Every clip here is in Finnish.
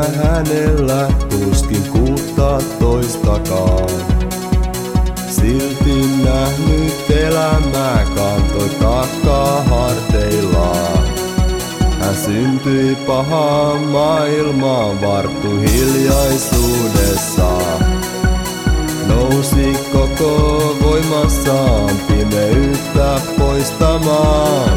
hänellä tuskin 16kaan. Silti nähnyt elämää kantoi taakkaa harteillaan. Hän syntyi pahaan maailmaan, varttui hiljaisuudessaan. Nousi koko voimassaan pimeyttä poistamaan.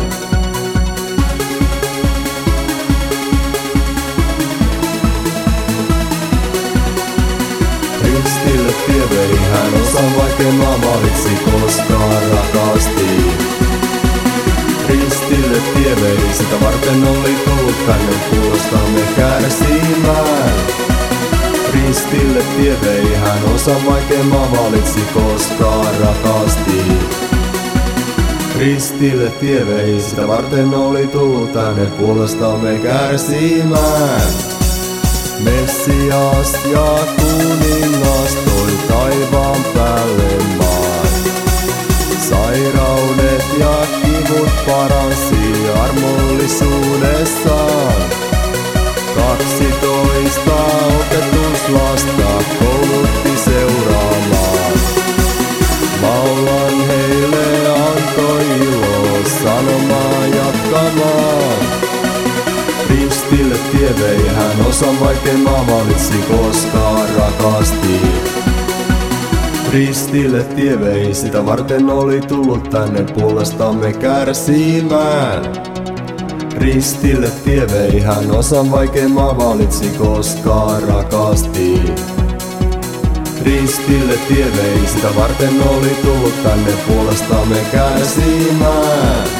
Ristille tie vei hän, osan vaikeimman valitsi, koska rakasti. Ristille tie vei, sitä varten oli tullut tänne puolustamme kärsimään. Ristille tie vei hän, osan vaikeimman valitsi, koska rakasti. Ristille tie vei, sitä varten oli tullut tänne puolestamme kärsimään. Messias ja kuningas toi taivaan päälle maan. Sairaudet ja kivut paransi armollisuudessaan. 12 opetuslasta koulutti seuraamaan. Laulan heille antoi ilo sanomaa jatkamaan. Ristille tie vei hän, osan vaikeimman valitsi, koska rakasti. Ristille tie vei, sitä varten oli tullut tänne puolestamme kärsimään. Ristille tie vei hän, osan vaikeimman valitsi, koska rakasti. Ristille tie vei, sitä varten oli tullut tänne puolestamme kärsimään.